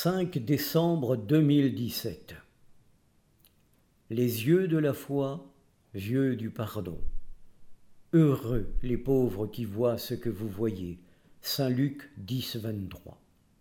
5 décembre 2017. Les yeux de la foi, yeux du pardon. Heureux les pauvres qui voient ce que vous voyez. Saint Luc 10, 23.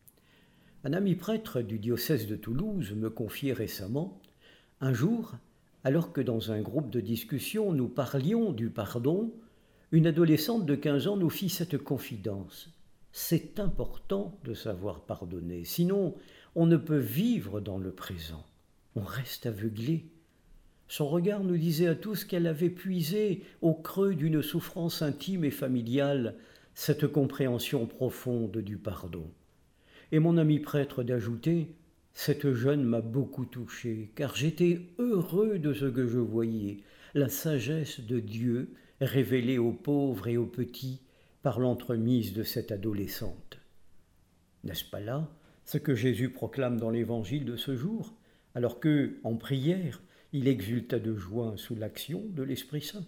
Un ami prêtre du diocèse de Toulouse me confiait récemment, un jour, alors que dans un groupe de discussion nous parlions du pardon, une adolescente de 15 ans nous fit cette confidence. C'est important de savoir pardonner, sinon on ne peut vivre dans le présent. On reste aveuglé. Son regard nous disait à tous qu'elle avait puisé au creux d'une souffrance intime et familiale cette compréhension profonde du pardon. Et mon ami prêtre d'ajouter, cette jeune m'a beaucoup touché, car j'étais heureux de ce que je voyais, la sagesse de Dieu révélée aux pauvres et aux petits par l'entremise de cette adolescente. N'est-ce pas là ce que Jésus proclame dans l'évangile de ce jour, alors que, en prière, il exulta de joie sous l'action de l'Esprit Saint?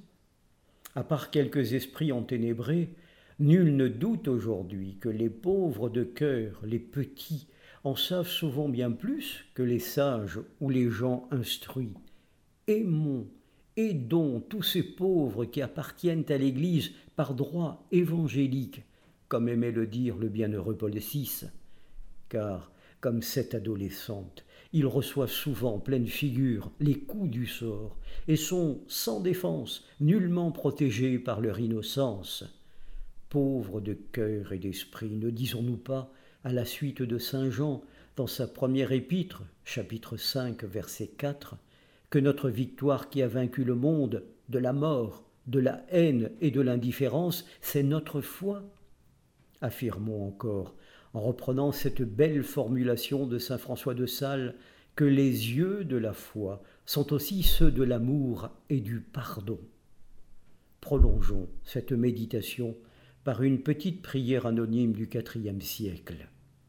À part quelques esprits enténébrés, nul ne doute aujourd'hui que les pauvres de cœur, les petits, en savent souvent bien plus que les sages ou les gens instruits. Aimons, aidons tous ces pauvres qui appartiennent à l'Église par droit évangélique, comme aimait le dire le bienheureux Paul VI, car, comme cette adolescente, ils reçoivent souvent pleine figure les coups du sort et sont sans défense, nullement protégés par leur innocence. Pauvres de cœur et d'esprit, ne disons-nous pas, à la suite de saint Jean, dans sa première épître, chapitre 5, verset 4, que notre victoire qui a vaincu le monde de la mort, de la haine et de l'indifférence, c'est notre foi. Affirmons encore, en reprenant cette belle formulation de saint François de Sales, que les yeux de la foi sont aussi ceux de l'amour et du pardon. Prolongeons cette méditation par une petite prière anonyme du IVe siècle.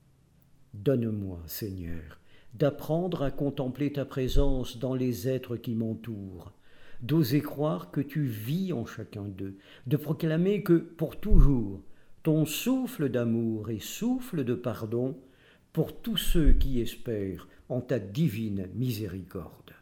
Donne-moi, Seigneur, d'apprendre à contempler ta présence dans les êtres qui m'entourent, d'oser croire que tu vis en chacun d'eux, de proclamer que, pour toujours, ton souffle d'amour et souffle de pardon pour tous ceux qui espèrent en ta divine miséricorde.